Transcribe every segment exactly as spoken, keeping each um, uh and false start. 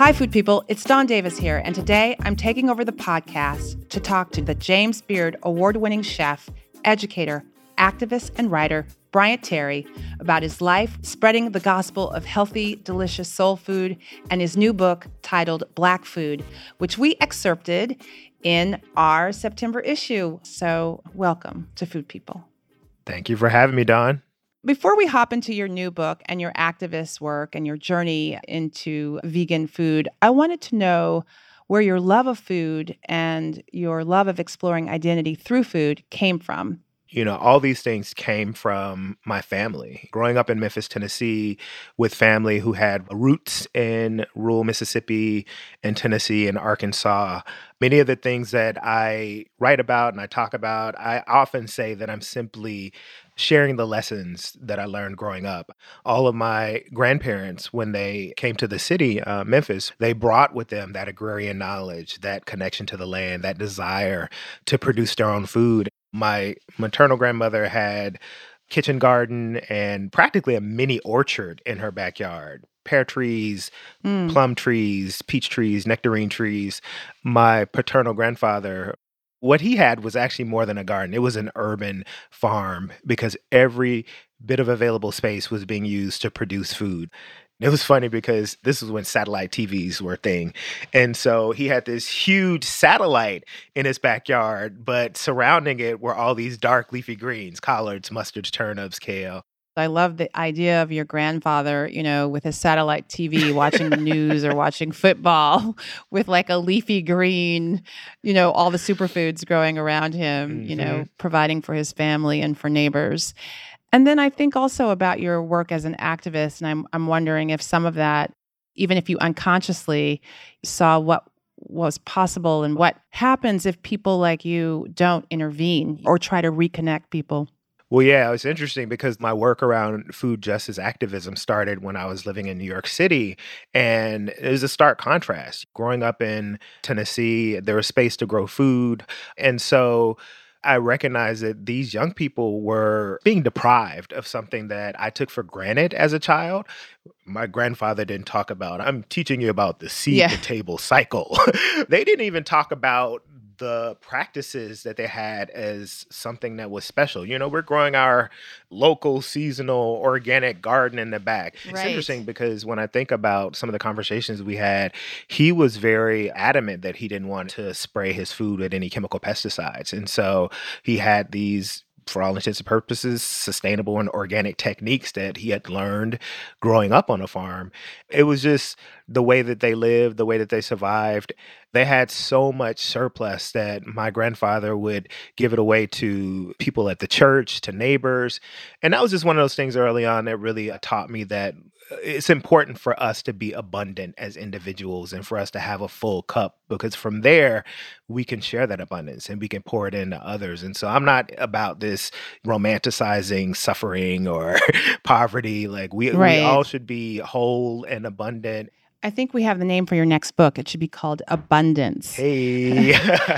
Hi, food people. It's Dawn Davis here, and today I'm taking over the podcast to talk to the James Beard award-winning chef, educator, activist, and writer Bryant Terry about his life spreading the gospel of healthy, delicious soul food and his new book titled Black Food, which we excerpted in our September issue. So welcome to Food People. Thank you for having me, Dawn. Before we hop into your new book and your activist work and your journey into vegan food, I wanted to know where your love of food and your love of exploring identity through food came from. You know, all these things came from my family. Growing up in Memphis, Tennessee, with family who had roots in rural Mississippi and Tennessee and Arkansas, many of the things that I write about and I talk about, I often say that I'm simply sharing the lessons that I learned growing up. All of my grandparents, when they came to the city, uh, Memphis, they brought with them that agrarian knowledge, that connection to the land, that desire to produce their own food. My maternal grandmother had kitchen garden and practically a mini orchard in her backyard. Pear trees, mm. plum trees, peach trees, nectarine trees. My paternal grandfather, what he had was actually more than a garden. It was an urban farm because every bit of available space was being used to produce food. It was funny because this was when satellite T Vs were a thing. And so he had this huge satellite in his backyard, but surrounding it were all these dark leafy greens, collards, mustards, turnips, kale. I love the idea of your grandfather, you know, with his satellite T V watching the news or watching football with like a leafy green, you know, all the superfoods growing around him, mm-hmm. you know, providing for his family and for neighbors. And then I think also about your work as an activist, and I'm I'm wondering if some of that, even if you unconsciously saw what was possible and what happens if people like you don't intervene or try to reconnect people. Well, yeah, it was interesting because my work around food justice activism started when I was living in New York City. And it was a stark contrast. Growing up in Tennessee, there was space to grow food. And so I recognized that these young people were being deprived of something that I took for granted as a child. My grandfather didn't talk about, I'm teaching you about the seed yeah. to table cycle. They didn't even talk about the practices that they had as something that was special. You know, we're growing our local seasonal organic garden in the back. Right. It's interesting because when I think about some of the conversations we had, he was very adamant that he didn't want to spray his food with any chemical pesticides. And so he had these, for all intents and purposes, sustainable and organic techniques that he had learned growing up on a farm. It was just the way that they lived, the way that they survived. They had so much surplus that my grandfather would give it away to people at the church, to neighbors. And that was just one of those things early on that really taught me that it's important for us to be abundant as individuals and for us to have a full cup, because from there we can share that abundance and we can pour it into others. And so I'm not about this romanticizing suffering or poverty. Like we, right. we all should be whole and abundant. I think we have the name for your next book. It should be called Abundance. Hey,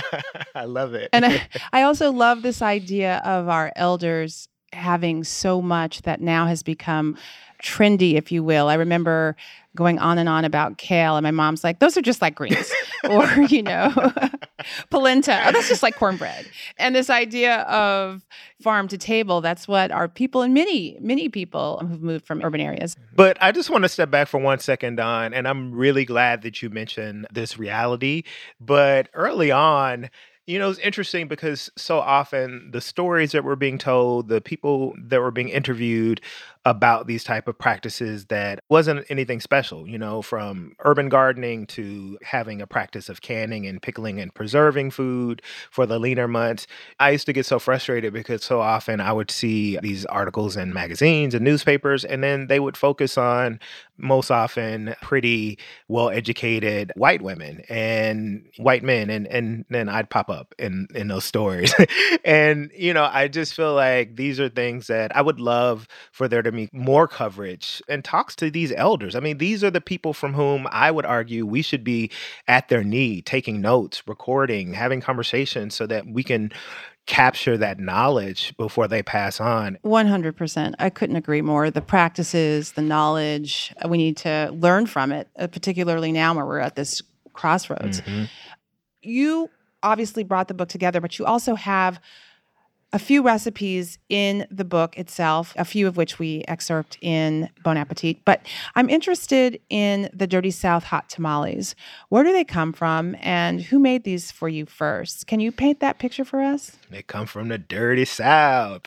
I love it. And I, I also love this idea of our elders having so much that now has become trendy, if you will. I remember going on and on about kale, and my mom's like, those are just like greens. Or, you know, polenta, oh, that's just like cornbread. And this idea of farm to table, that's what our people and many, many people who've moved from urban areas. But I just want to step back for one second, Dawn, and I'm really glad that you mentioned this reality. But early on, you know, it's interesting because so often the stories that were being told, the people that were being interviewed about these type of practices that wasn't anything special, you know, from urban gardening to having a practice of canning and pickling and preserving food for the leaner months. I used to get so frustrated because so often I would see these articles in magazines and newspapers, and then they would focus on most often pretty well-educated white women and white men. And, and then I'd pop up in, in those stories. And, you know, I just feel like these are things that I would love for there to be more coverage and talks to these elders. I mean, these are the people from whom I would argue we should be at their knee, taking notes, recording, having conversations so that we can capture that knowledge before they pass on. one hundred percent. I couldn't agree more. The practices, the knowledge, uh, we need to learn from it, uh, particularly now where we're at this crossroads. Mm-hmm. You obviously brought the book together, but you also have a few recipes in the book itself, a few of which we excerpt in Bon Appetit. But I'm interested in the Dirty South hot tamales. Where do they come from, and who made these for you first? Can you paint that picture for us? They come from the Dirty South.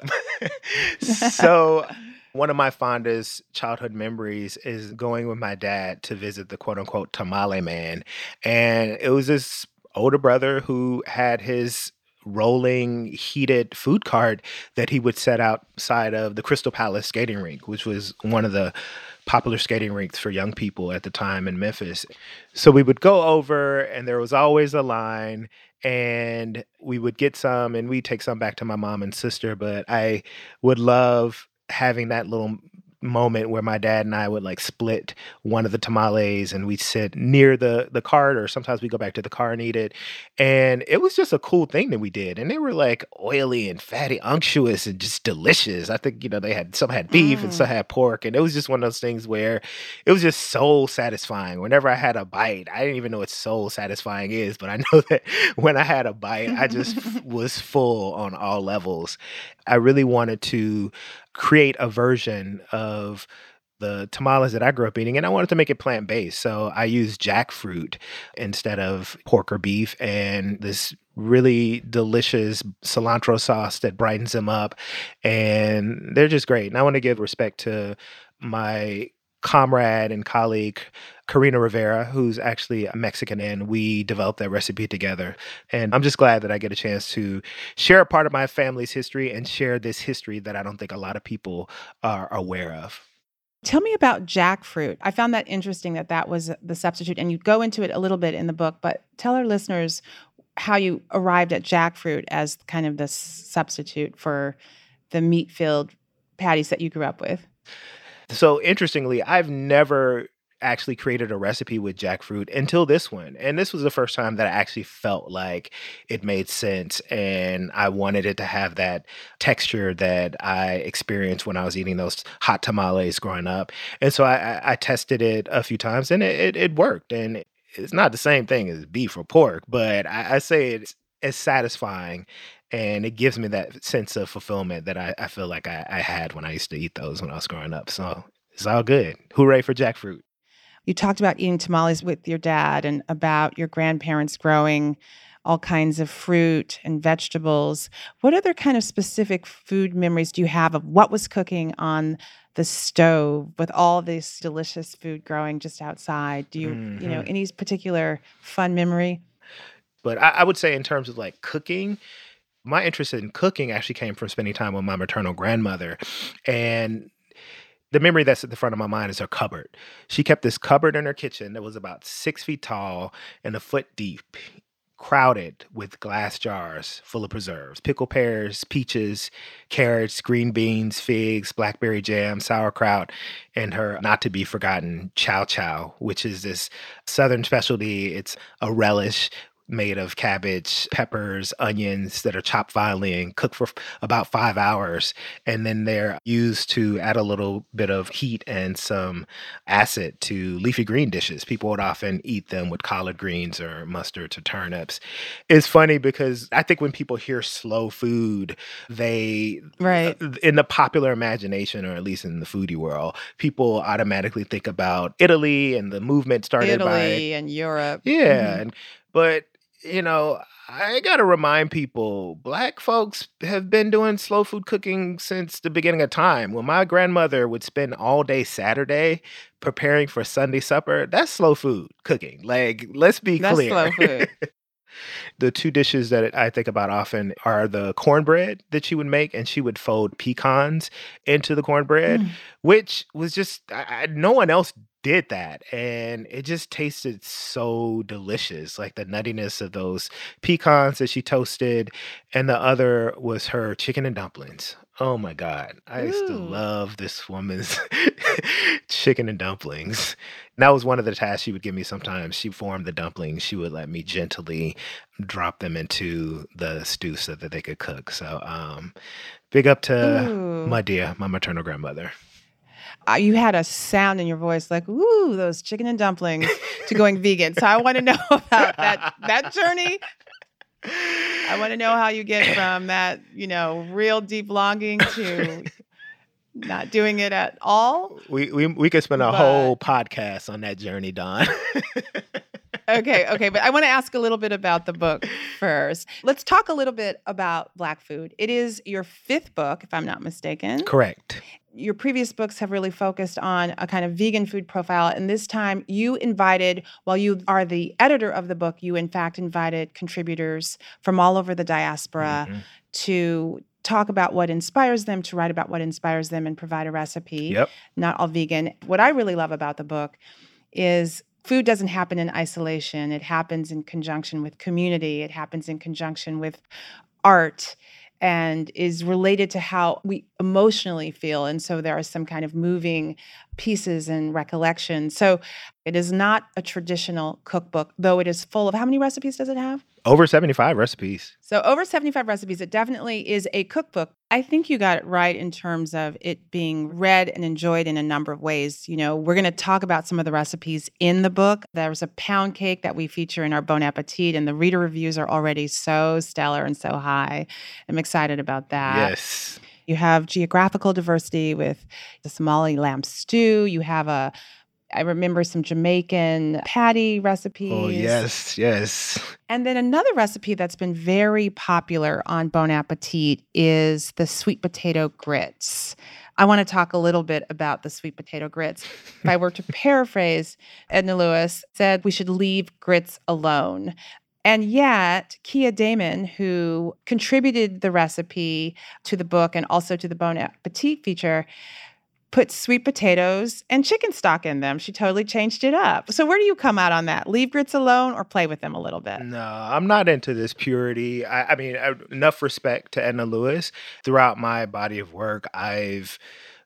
So one of my fondest childhood memories is going with my dad to visit the quote-unquote tamale man. And it was this older brother who had his rolling heated food cart that he would set outside of the Crystal Palace skating rink, which was one of the popular skating rinks for young people at the time in Memphis. So we would go over and there was always a line, and we would get some and we'd take some back to my mom and sister. But I would love having that little moment where my dad and I would like split one of the tamales and we'd sit near the the cart, or sometimes we go back to the car and eat it. And it was just a cool thing that we did. And they were like oily and fatty, unctuous and just delicious. I think, you know, they had some had beef mm. and some had pork. And it was just one of those things where it was just soul satisfying. Whenever I had a bite, I didn't even know what soul satisfying is, but I know that when I had a bite, I just was full on all levels. I really wanted to create a version of the tamales that I grew up eating, and I wanted to make it plant-based. So I used jackfruit instead of pork or beef, and this really delicious cilantro sauce that brightens them up, and they're just great. And I want to give respect to my comrade and colleague, Karina Rivera, who's actually a Mexican, and we developed that recipe together. And I'm just glad that I get a chance to share a part of my family's history and share this history that I don't think a lot of people are aware of. Tell me about jackfruit. I found that interesting that that was the substitute, and you go into it a little bit in the book, but tell our listeners how you arrived at jackfruit as kind of the substitute for the meat-filled patties that you grew up with. So interestingly, I've never actually created a recipe with jackfruit until this one. And this was the first time that I actually felt like it made sense. And I wanted it to have that texture that I experienced when I was eating those hot tamales growing up. And so I, I tested it a few times, and it, it, it worked. And it's not the same thing as beef or pork, but I, I say it's, it's satisfying. And it gives me that sense of fulfillment that I, I feel like I, I had when I used to eat those when I was growing up. So it's all good. Hooray for jackfruit. You talked about eating tamales with your dad and about your grandparents growing all kinds of fruit and vegetables. What other kind of specific food memories do you have of what was cooking on the stove with all this delicious food growing just outside? Do you, mm-hmm. you know, any particular fun memory? But I, I would say in terms of like cooking, my interest in cooking actually came from spending time with my maternal grandmother. And the memory that's at the front of my mind is her cupboard. She kept this cupboard in her kitchen that was about six feet tall and a foot deep, crowded with glass jars full of preserves, pickled pears, peaches, carrots, green beans, figs, blackberry jam, sauerkraut, and her not to be forgotten chow chow, which is this Southern specialty. It's a relish made of cabbage, peppers, onions that are chopped finely and cooked for about five hours. And then they're used to add a little bit of heat and some acid to leafy green dishes. People would often eat them with collard greens or mustards or turnips. It's funny because I think when people hear slow food, they, right. in the popular imagination, or at least in the foodie world, people automatically think about Italy and the movement started Italy by... Italy and Europe. Yeah. Mm-hmm. And, but you know, I got to remind people, Black folks have been doing slow food cooking since the beginning of time. When my grandmother would spend all day Saturday preparing for Sunday supper, that's slow food cooking. Like, let's be that's clear. That's slow food. The two dishes that I think about often are the cornbread that she would make, and she would fold pecans into the cornbread, mm. which was just, I, I, no one else did that. And it just tasted so delicious, like the nuttiness of those pecans that she toasted. And the other was her chicken and dumplings. Oh my God. I used to Ooh. love this woman's chicken and dumplings. And that was one of the tasks she would give me sometimes. She formed the dumplings. She would let me gently drop them into the stew so that they could cook. So um, big up to Ooh. my dear, my maternal grandmother. Uh, you had a sound in your voice like, ooh, those chicken and dumplings to going vegan. So I want to know about that that journey. I want to know how you get from that, you know, real deep longing to not doing it at all. We we we could spend a But whole podcast on that journey, Dawn. okay, okay. But I want to ask a little bit about the book first. Let's talk a little bit about Black Food. It is your fifth book, if I'm not mistaken. Correct. Your previous books have really focused on a kind of vegan food profile. And this time you invited, while you are the editor of the book, you in fact invited contributors from all over the diaspora Mm-hmm. to talk about what inspires them, to write about what inspires them and provide a recipe. Yep. Not all vegan. What I really love about the book is food doesn't happen in isolation. It happens in conjunction with community. It happens in conjunction with art, and is related to how we emotionally feel. And so there are some kind of moving pieces and recollections. So it is not a traditional cookbook, though it is full of, how many recipes does it have? Over seventy-five recipes. So over seventy-five recipes. It definitely is a cookbook. I think you got it right in terms of it being read and enjoyed in a number of ways. You know, we're going to talk about some of the recipes in the book. There's a pound cake that we feature in our Bon Appetit, and the reader reviews are already so stellar and so high. I'm excited about that. Yes. You have geographical diversity with the Somali lamb stew. You have a, I remember some Jamaican patty recipes. Oh, yes, yes. And then another recipe that's been very popular on Bon Appetit is the sweet potato grits. I want to talk a little bit about the sweet potato grits. If I were to paraphrase, Edna Lewis said we should leave grits alone. And yet, Kia Damon, who contributed the recipe to the book and also to the Bon Appetit feature, put sweet potatoes and chicken stock in them. She totally changed it up. So where do you come out on that? Leave grits alone or play with them a little bit? No, I'm not into this purity. I, I mean, I, enough respect to Edna Lewis. Throughout my body of work, I've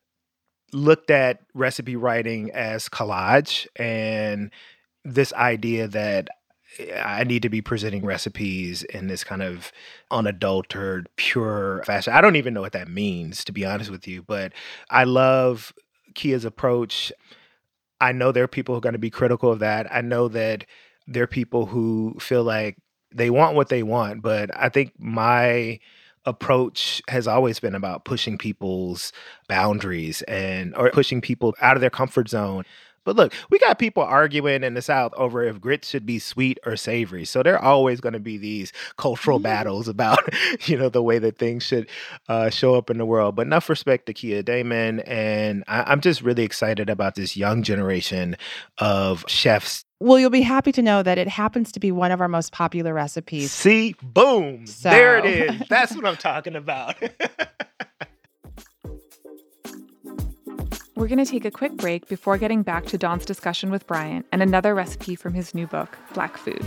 looked at recipe writing as collage, and this idea that I need to be presenting recipes in this kind of unadulterated, pure fashion. I don't even know what that means, to be honest with you, but I love Kia's approach. I know there are people who are going to be critical of that. I know that there are people who feel like they want what they want, but I think my approach has always been about pushing people's boundaries and or pushing people out of their comfort zone. But look, we got people arguing in the South over if grits should be sweet or savory. So there are always going to be these cultural Mm-hmm. battles about, you know, the way that things should uh, show up in the world. But enough respect to Kia Damon. And I- I'm just really excited about this young generation of chefs. Well, you'll be happy to know that it happens to be one of our most popular recipes. See, boom, So- there it is. That's what I'm talking about. We're going to take a quick break before getting back to Dawn's discussion with Bryant and another recipe from his new book, Black Food.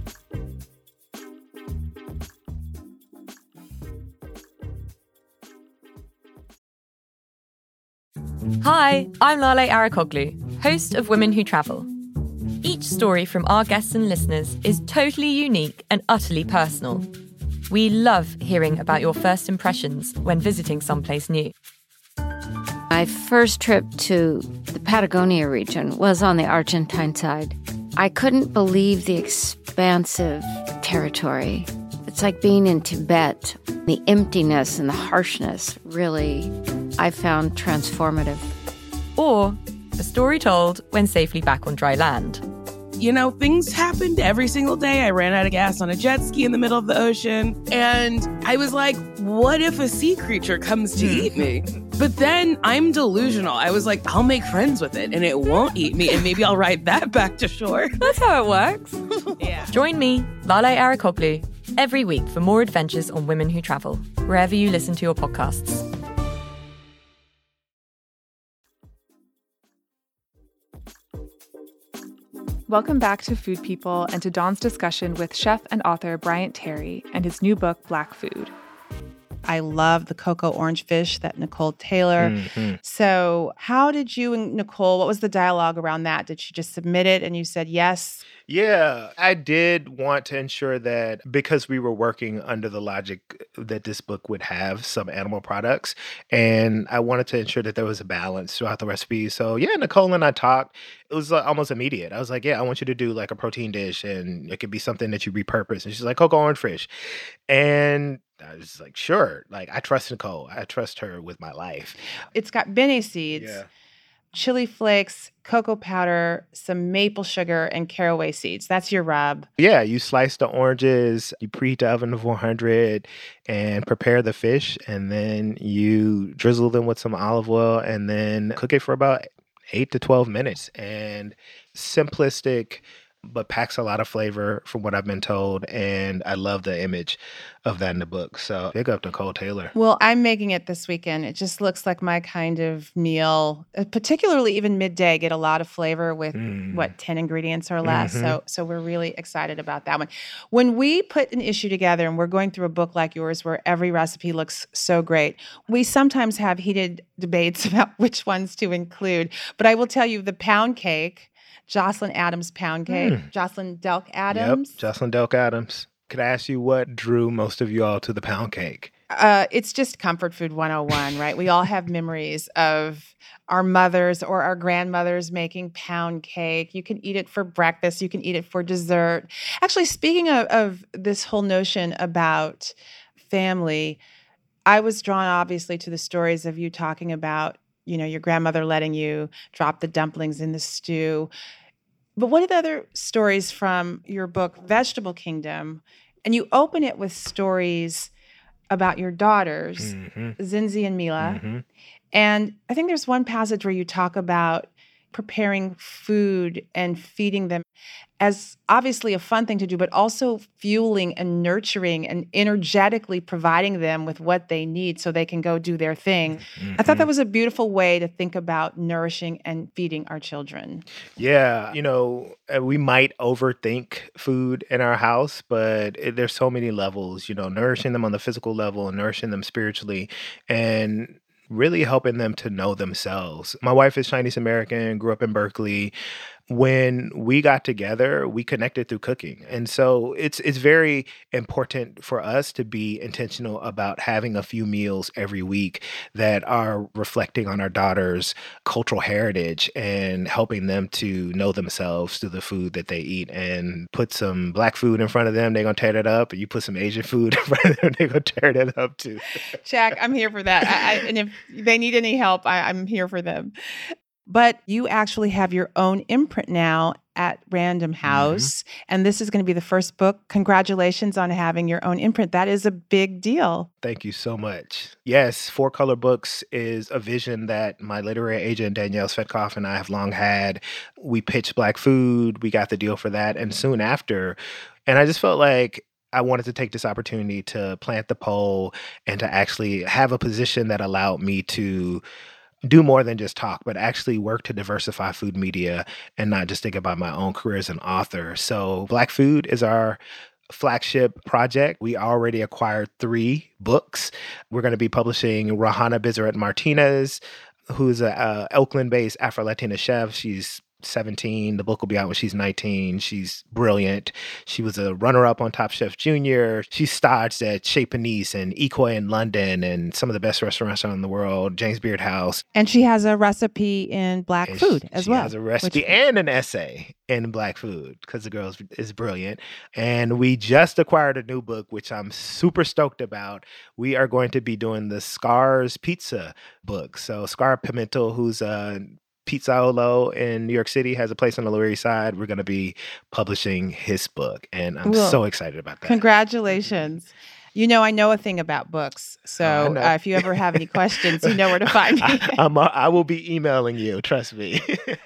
Hi, I'm Lale Arakoglu, host of Women Who Travel. Each story from our guests and listeners is totally unique and utterly personal. We love hearing about your first impressions when visiting someplace new. My first trip to the Patagonia region was on the Argentine side. I couldn't believe the expansive territory. It's like being in Tibet. The emptiness and the harshness really, I found transformative. Or a story told when safely back on dry land. You know, things happened every single day. I ran out of gas on a jet ski in the middle of the ocean. And I was like, what if a sea creature comes to eat me? But then I'm delusional. I was like, I'll make friends with it and it won't eat me. And maybe I'll ride that back to shore. That's how it works. Yeah. Join me, Lale Arakoglu, every week for more adventures on Women Who Travel, wherever you listen to your podcasts. Welcome back to Food People and to Dawn's discussion with chef and author Bryant Terry and his new book, Black Food. I love the cocoa orange fish that Nicole Taylor. Mhm. So how did you and Nicole, what was the dialogue around that? Did she just submit it and you said yes? Yeah, I did want to ensure that because we were working under the logic that this book would have some animal products, and I wanted to ensure that there was a balance throughout the recipe. So yeah, Nicole and I talked. It was uh, almost immediate. I was like, yeah, I want you to do like a protein dish, and it could be something that you repurpose. And she's like, cocoa orange fish. And I was like, sure. Like, I trust Nicole. I trust her with my life. It's got bene seeds, Yeah. chili flakes, cocoa powder, some maple sugar, and caraway seeds. That's your rub. Yeah, you slice the oranges, you preheat the oven to four hundred and prepare the fish, and then you drizzle them with some olive oil and then cook it for about eight to twelve minutes. And simplistic, but packs a lot of flavor from what I've been told. And I love the image of that in the book. So big up Nicole Taylor. Well, I'm making it this weekend. It just looks like my kind of meal, uh, particularly even midday, get a lot of flavor with Mm. what, ten ingredients or less. Mhm. So so we're really excited about that one. When we put an issue together and we're going through a book like yours where every recipe looks so great, we sometimes have heated debates about which ones to include. But I will tell you the pound cake, Jocelyn Adams pound cake, Mm. Jocelyn Delk Adams. Yep, Jocelyn Delk Adams. Could I ask you what drew most of you all to the pound cake? Uh, it's just comfort food one oh one, right? We all have memories of our mothers or our grandmothers making pound cake. You can eat it for breakfast. You can eat it for dessert. Actually, speaking of, of this whole notion about family, I was drawn obviously to the stories of you talking about, you know, your grandmother letting you drop the dumplings in the stew. But what are the other stories from your book, Vegetable Kingdom? And you open it with stories about your daughters, Mhm. Zinzi and Mila. Mhm. And I think there's one passage where you talk about preparing food and feeding them as obviously a fun thing to do, but also fueling and nurturing and energetically providing them with what they need so they can go do their thing. I thought that was a beautiful way to think about nourishing and feeding our children. Yeah, you know, uh, we might overthink food in our house, but it, there's so many levels, you know, nourishing them on the physical level and nourishing them spiritually and really helping them to know themselves. My wife is Chinese American, grew up in Berkeley. When we got together, we connected through cooking. And so it's it's very important for us to be intentional about having a few meals every week that are reflecting on our daughters' cultural heritage and helping them to know themselves through the food that they eat. And put some Black food in front of them, they're going to tear that up. And you put some Asian food in front of them, they're going to tear that up too. Jack, I'm here for that. I, I, and if they need any help, I, I'm here for them. But you actually have your own imprint now at Random House. Mm-hmm. And this is going to be the first book. Congratulations on having your own imprint. That is a big deal. Thank you so much. Yes, Four Color Books is a vision that my literary agent, Danielle Svetkoff, and I have long had. We pitched Black food. We got the deal for that. And soon after, and I just felt like I wanted to take this opportunity to plant the pole and to actually have a position that allowed me to do more than just talk, but actually work to diversify food media and not just think about my own career as an author. So Black Food is our flagship project. We already acquired three books. We're going to be publishing Rahana Bizarret Martinez, who's a, a Oakland-based Afro-Latina chef. She's seventeen. The book will be out when she's nineteen. She's brilliant. She was a runner-up on Top Chef Junior She starred at Chez Panisse and Ecoy in London and some of the best restaurants in the world, James Beard House. And she has a recipe in Black And food she, as she well. She has a recipe which... and an essay in Black food because the girl is, is brilliant. And we just acquired a new book, which I'm super stoked about. We are going to be doing the Scars Pizza book. So Scar Pimentel, who's a Pizzaolo in New York City, has a place on the Lower East Side. We're going to be publishing his book, and I'm well, so excited about that. Congratulations. You know, I know a thing about books, so oh, uh, if you ever have any questions, you know where to find me. I, I'm a, I will be emailing you, trust me.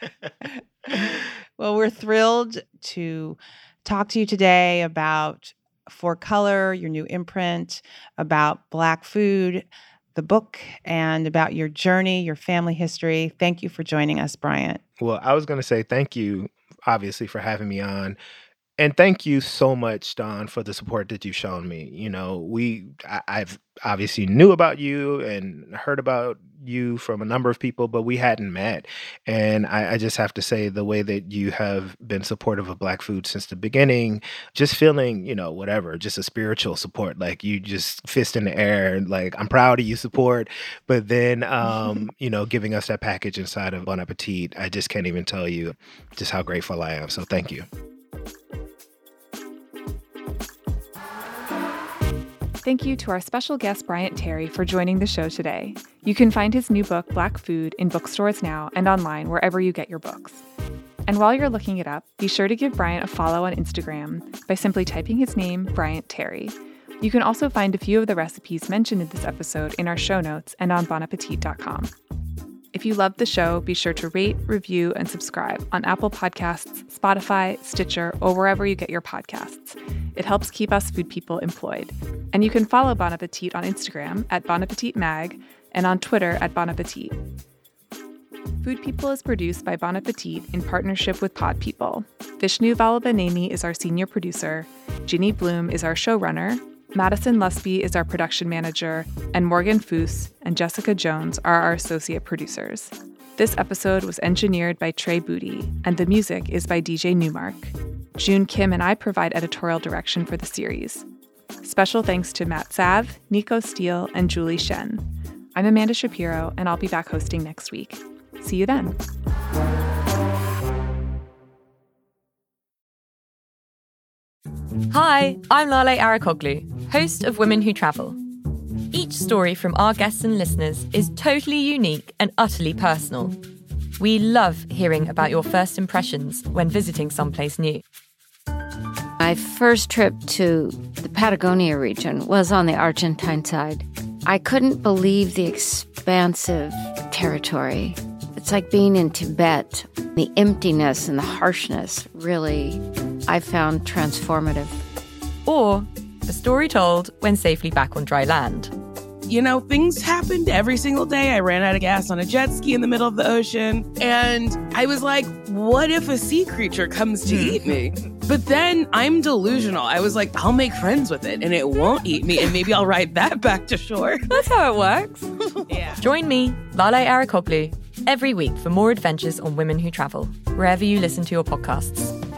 Well, we're thrilled to talk to you today about Four Color, your new imprint, about Black food, the book, and about your journey, your family history. Thank you for joining us, Bryant. Well, I was going to say thank you, obviously, for having me on. And thank you so much, Dawn, for the support that you've shown me. You know, we, I, I've obviously knew about you and heard about you from a number of people, but we hadn't met. And I, I just have to say the way that you have been supportive of Black food since the beginning, just feeling, you know, whatever, just a spiritual support, like you just fist in the air, and like, I'm proud of you support. But then, um, you know, giving us that package inside of Bon Appetit, I just can't even tell you just how grateful I am. So thank you. Thank you to our special guest, Bryant Terry, for joining the show today. You can find his new book, Black Food, in bookstores now and online wherever you get your books. And while you're looking it up, be sure to give Bryant a follow on Instagram by simply typing his name, Bryant Terry. You can also find a few of the recipes mentioned in this episode in our show notes and on bon appetit dot com. If you loved the show, be sure to rate, review, and subscribe on Apple Podcasts, Spotify, Stitcher, or wherever you get your podcasts. It helps keep us food people employed. And you can follow Bon Appetit on Instagram at Bon Appetit Mag and on Twitter at Bon Appetit. Food People is produced by Bon Appetit in partnership with Pod People. Vishnu Vallabhaneni is our senior producer, Ginny Bloom is our showrunner, Madison Lusby is our production manager, and Morgan Foose and Jessica Jones are our associate producers. This episode was engineered by Trey Booty, and the music is by D J Newmark. June Kim and I provide editorial direction for the series. Special thanks to Matt Sav, Nico Steele, and Julie Shen. I'm Amanda Shapiro, and I'll be back hosting next week. See you then. Hi, I'm Lale Arikoglu, host of Women Who Travel. Each story from our guests and listeners is totally unique and utterly personal. We love hearing about your first impressions when visiting someplace new. My first trip to the Patagonia region was on the Argentine side. I couldn't believe the expansive territory. It's like being in Tibet. The emptiness and the harshness really, I found transformative. Or a story told when safely back on dry land. You know, things happened every single day. I ran out of gas on a jet ski in the middle of the ocean. And I was like, what if a sea creature comes to eat me? But then I'm delusional. I was like, I'll make friends with it and it won't eat me. And maybe I'll ride that back to shore. That's how it works. Yeah. Join me, Lale Arikoglu, every week for more adventures on Women Who Travel, wherever you listen to your podcasts.